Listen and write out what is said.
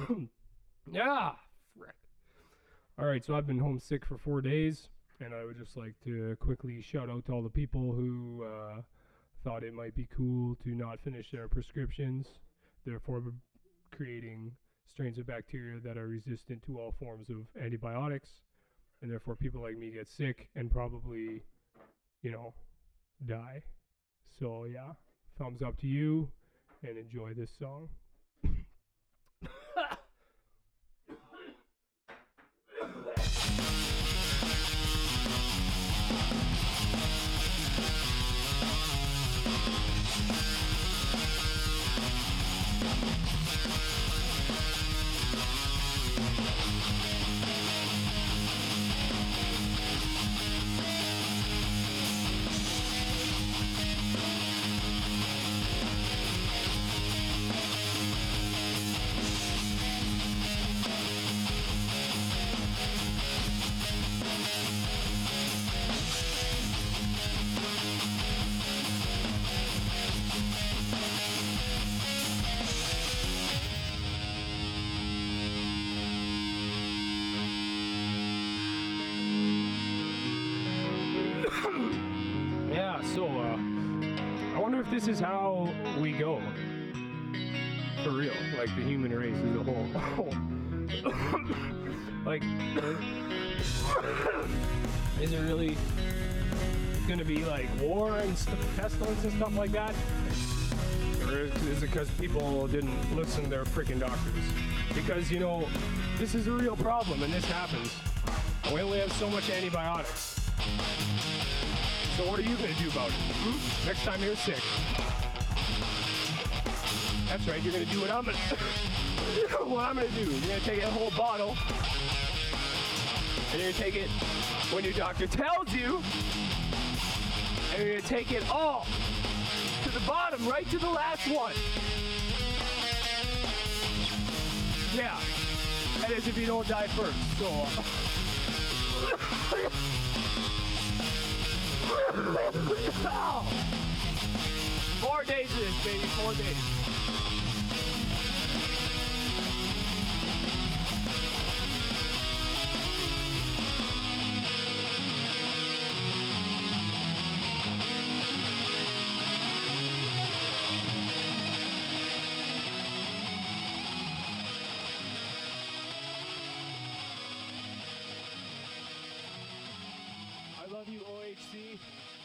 Yeah, frick. All right, so I've been homesick for 4 days, and I would just like to quickly shout out to all the people who thought it might be cool to not finish their prescriptions, therefore creating strains of bacteria that are resistant to all forms of antibiotics, and therefore people like me get sick and probably, die. So yeah, thumbs up to you, and enjoy this song. Yeah, so I wonder if this is how we go. For real, like the human race as a whole. Like, is it really gonna be like war and pestilence and stuff like that? Or is it because people didn't listen to their freaking doctors? Because, this is a real problem and this happens. We only have so much antibiotics. So what are you going to do about it? Next time you're sick. That's right, you're going to do what I'm going to do. You're going to take a whole bottle, and you're going to take it when your doctor tells you, and you're going to take it all to the bottom, right to the last one. Yeah, that is if you don't die first. So, 4 days of this, baby, 4 days. I love you, OHC.